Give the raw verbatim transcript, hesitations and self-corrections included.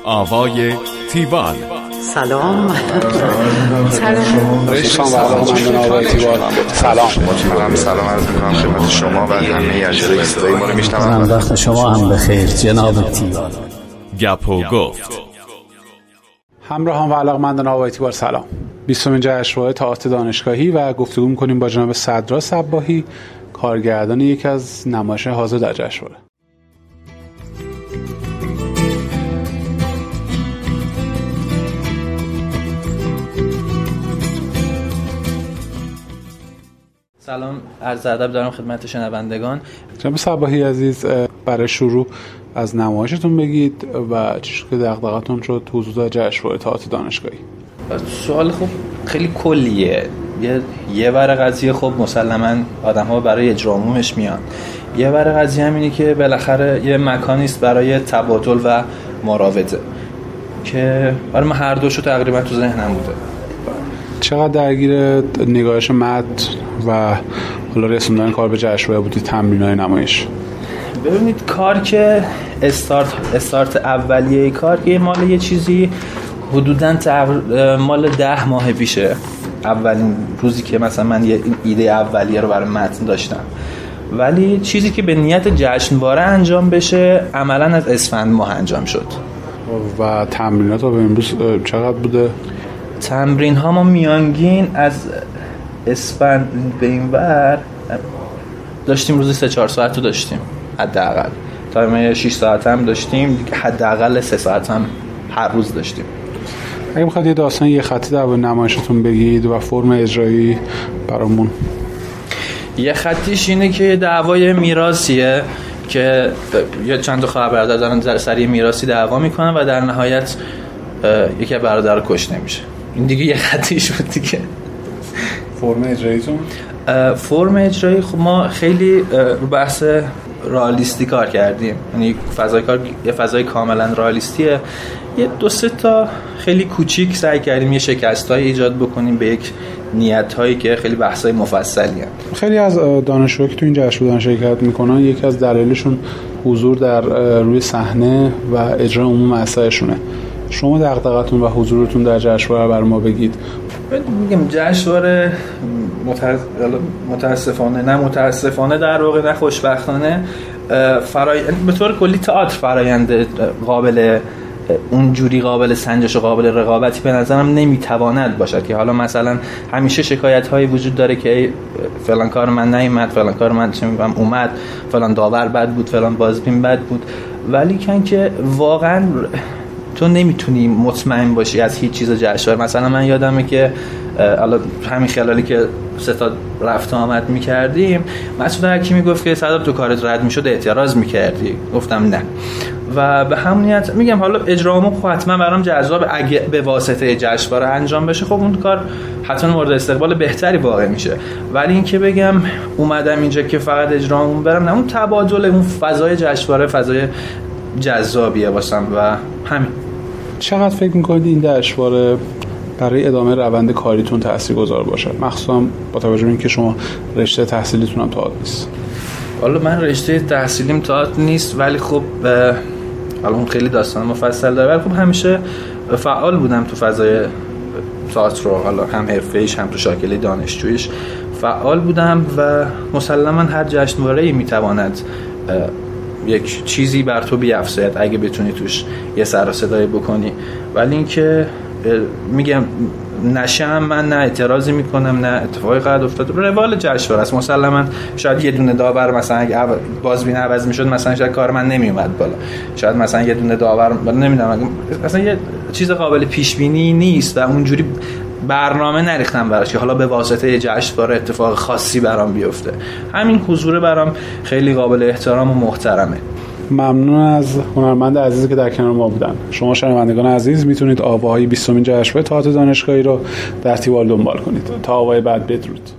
آوای تیوال. سلام. سلام. رشتان و علاقمندان آوای تیوال. سلام. من سلام عرض می‌کنم خدمت شما و همه اجرای صدای ما رو میشنوند. وقت شما هم بخیر جناب تیوال. گپ و گفت. همراهان و علاقمندان آوای تیوال سلام. بیستمین جشنواره تئاتر دانشگاهی و گفتگو می‌کنیم با جناب صدرا صباحی، کارگردان یکی از نمایش‌های حاضر در جشنواره. سلام، عرض ادب دارم خدمت شنوندگان. جناب صباحی عزیز، برای شروع از نمایشتون بگید و چی که دغدغه‌تون شد حضور جشنواره تئاتر دانشگاهی. سوال خب خیلی کلیه. یه یه ور قضیه خب مسلماً آدم‌ها برای اجرا عمومش میان. یه ور قضیه هم اینه که بالاخره یه مکانی است برای تبادل و مراوده که برای من هر دوشو تقریبا تو ذهنم بوده. چقدر درگیر نگاهش متن و حالا رسوندن کار به جشنواره بودی، تمرین‌های نمایش؟ ببینید کار که استارت استارت اولیه کار که مال یه چیزی حدوداً تقر... مال ده ماه پیشه. اولین روزی که مثلا من یه ایده اولیه رو برای متن داشتم، ولی چیزی که به نیت جشنواره انجام بشه عملاً از اسفند ماه انجام شد. و تمرینات رو به امروز چقدر بوده؟ تمرین ها ما میانگین از اسفند به این ور داشتیم روزی سه چهار ساعت رو داشتیم حداقل، تا ما شش ساعت هم داشتیم، حداقل سه ساعت هم هر روز داشتیم. اگه میخواد یه داستان یه خطی در نمایشتون بگید و فرم اجرایی برامون. یه خطیش اینه که دعوای میراثیه که یه چند تا خواهر برادر دارن سر میراثی دعوا میکنن و در نهایت یکی از برادرها کشته میشه. این دیگه یه خطیش بود دیگه. فرم اجراییتون؟ فرم اجرایی خب ما خیلی رو بحث رئالیستی کار کردیم، یعنی فضای کار یه فضای کاملا رئالیستیه. یه دو سه تا خیلی کوچیک سعی کردیم یه شکست‌های ایجاد بکنیم به یک نیت‌هایی که خیلی بحث‌های مفصلی هستند. خیلی از دانشجوها که تو این جشنواره شرکت میکنن یکی از دلایلشون حضور در روی صحنه و اجرا عموم اثرشونه. شما دغدغه‌تون و حضورتون در جشنواره برای ما بگید. میگم جشنواره متاسفانه نه متاسفانه در واقع نه خوشبختانه فرای به طور کلی تئاتر فرآیند قابل اونجوری قابل سنجش و قابل رقابتی به نظرم نمیتواند باشد که حالا مثلا همیشه شکایت هایی وجود داره که فلان کار من نیومد، فلان کار من چه میگم اومد، فلان داور بد بود، فلان بازبین بد بود، ولی کن که واقعا تو نمیتونی مطمئن باشی از هیچ چیز جشنواره. مثلا من یادمه که حالا همین خلالی که سه تا رفت آمد میکردیم، مسعود حکیمی گفت که صداب تو کارت رد میشد اعتراض میکردی، گفتم نه. و به همون نیت میگم حالا اجرامو خب حتما برام جذاب اگه به واسطه جشنواره انجام بشه، خب اون کار حتما مورد استقبال بهتری واقع میشه. ولی این که بگم اومدم اینجا که فقط اجرامو برم، نه، اون تبادل، اون فضای جشنواره فضای جذابیه واسم و همین. چقدر فکر میکنید این جشنواره برای ادامه روند کاریتون تاثیرگذار باشه، مخصوصا با توجه به اینکه شما رشته تحصیلیتون هم تئاتر نیست؟ حالا من رشته تحصیلیم تئاتر نیست، ولی خب حالا اون خیلی داستان مفصل داره، ولی خب همیشه فعال بودم تو فضای تئاتر رو، حالا هم حرفه‌ایش هم تو شاکله دانشجویش فعال بودم و مسلماً هر جشنواره‌ای میتواند یک چیزی بر تو بیفزاید اگه بتونی توش یه سر و صدای بکنی. ولی اینکه میگم نشم، من نه اعتراضی میکنم نه اتفاقی قد افتاد، روال جشنواره است. مسلما شاید یه دونه داور مثلا اگه بازبین عوض میشد مثلا شاید کار من نمیومد بالا، شاید مثلا یه دونه داور بالا نمیدونم، مثلا یه چیز قابل پیش بینی نیست و اونجوری برنامه نریختم براش که حالا به واسطه جشنواره اتفاق خاصی برام بیفته. همین حضور برام خیلی قابل احترام و محترمه. ممنون از هنرمند عزیزی که در کنار ما بودن. شما شنوندگان عزیز میتونید آواهای بیستمین جشنواره تئاتر دانشگاهی رو در تیوال دنبال کنید. تا آوای بعد بدرود.